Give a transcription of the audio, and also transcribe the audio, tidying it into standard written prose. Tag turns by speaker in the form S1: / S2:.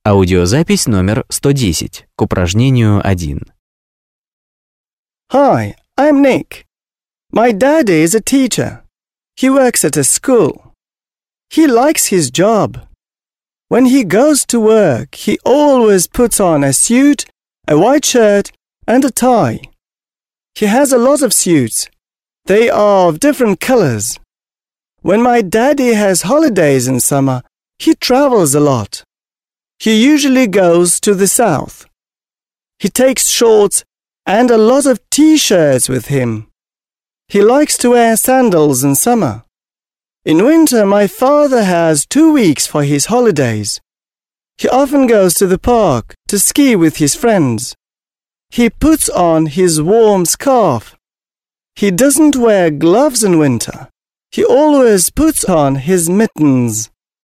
S1: Аудиозапись номер 110 к упражнению 1.
S2: Hi, I'm Nick. My daddy is a teacher. He works at a school. He likes his job. When he goes to work, he always puts on a suit, a white shirt, and a tie. He has a lot of suits. They are of different colors. When my daddy has holidays in summer, he travels a lot. He usually goes to the south. He takes shorts and a lot of t-shirts with him. He likes to wear sandals in summer. In winter, my father has 2 weeks for his holidays. He often goes to the park to ski with his friends. He puts on his warm scarf. He doesn't wear gloves in winter. He always puts on his mittens.